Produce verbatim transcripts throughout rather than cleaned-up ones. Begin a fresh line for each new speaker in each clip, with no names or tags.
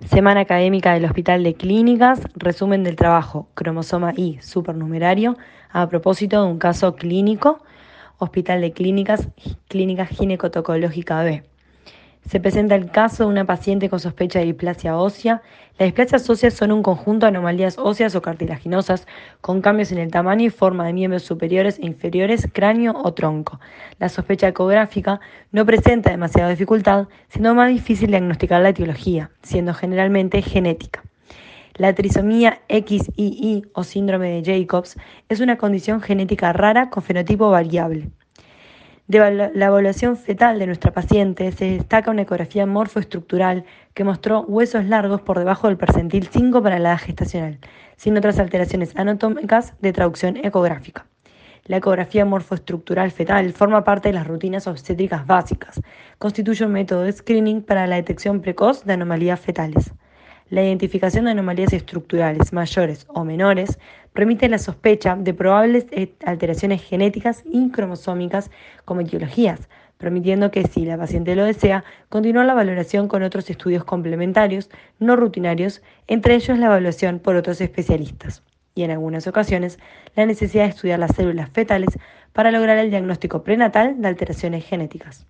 Semana académica del Hospital de Clínicas, resumen del trabajo, cromosoma Y supernumerario, a propósito de un caso clínico, Hospital de Clínicas, Clínica Ginecotocológica B. Se presenta el caso de una paciente con sospecha de displasia ósea. Las displasias óseas son un conjunto de anomalías óseas o cartilaginosas con cambios en el tamaño y forma de miembros superiores e inferiores, cráneo o tronco. La sospecha ecográfica no presenta demasiada dificultad, siendo más difícil diagnosticar la etiología, siendo generalmente genética. La trisomía X Y Y o síndrome de Jacobs es una condición genética rara con fenotipo variable. De la evaluación fetal de nuestra paciente se destaca una ecografía morfoestructural que mostró huesos largos por debajo del percentil cinco para la edad gestacional, sin otras alteraciones anatómicas de traducción ecográfica. La ecografía morfoestructural fetal forma parte de las rutinas obstétricas básicas. Constituye un método de screening para la detección precoz de anomalías fetales. La identificación de anomalías estructurales mayores o menores permite la sospecha de probables alteraciones genéticas y cromosómicas como etiologías, permitiendo que, si la paciente lo desea, continuar la valoración con otros estudios complementarios no rutinarios, entre ellos la evaluación por otros especialistas, y en algunas ocasiones la necesidad de estudiar las células fetales para lograr el diagnóstico prenatal de alteraciones genéticas.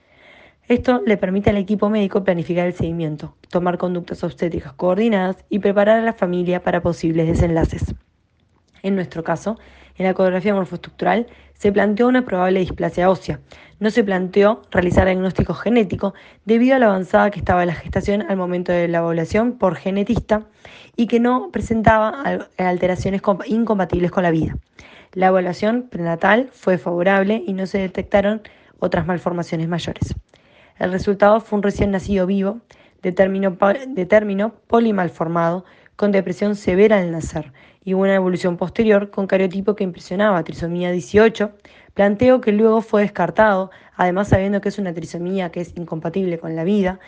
Esto le permite al equipo médico planificar el seguimiento, tomar conductas obstétricas coordinadas y preparar a la familia para posibles desenlaces. En nuestro caso, en la ecografía morfoestructural se planteó una probable displasia ósea. No se planteó realizar diagnóstico genético debido a la avanzada que estaba la gestación al momento de la evaluación por genetista y que no presentaba alteraciones incompatibles con la vida. La evaluación prenatal fue favorable y no se detectaron otras malformaciones mayores. El resultado fue un recién nacido vivo, de término, de término polimalformado, con depresión severa al nacer y una evolución posterior con cariotipo que impresionaba, trisomía dieciocho, planteo que luego fue descartado, además sabiendo que es una trisomía que es incompatible con la vida,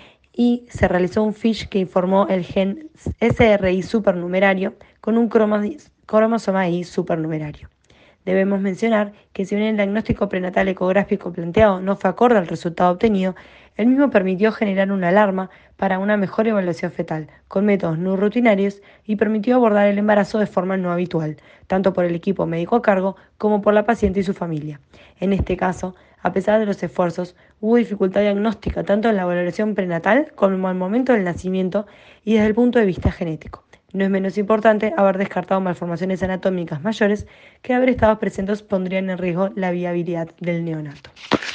y se realizó un FISH que informó el gen S R I supernumerario con un cromosoma Y supernumerario. Debemos mencionar que si bien el diagnóstico prenatal ecográfico planteado no fue acorde al resultado obtenido, el mismo permitió generar una alarma para una mejor evaluación fetal, con métodos no rutinarios, y permitió abordar el embarazo de forma no habitual, tanto por el equipo médico a cargo como por la paciente y su familia. En este caso, a pesar de los esfuerzos, hubo dificultad diagnóstica tanto en la valoración prenatal como al momento del nacimiento y desde el punto de vista genético. No es menos importante haber descartado malformaciones anatómicas mayores que haber estado presentes pondrían en riesgo la viabilidad del neonato.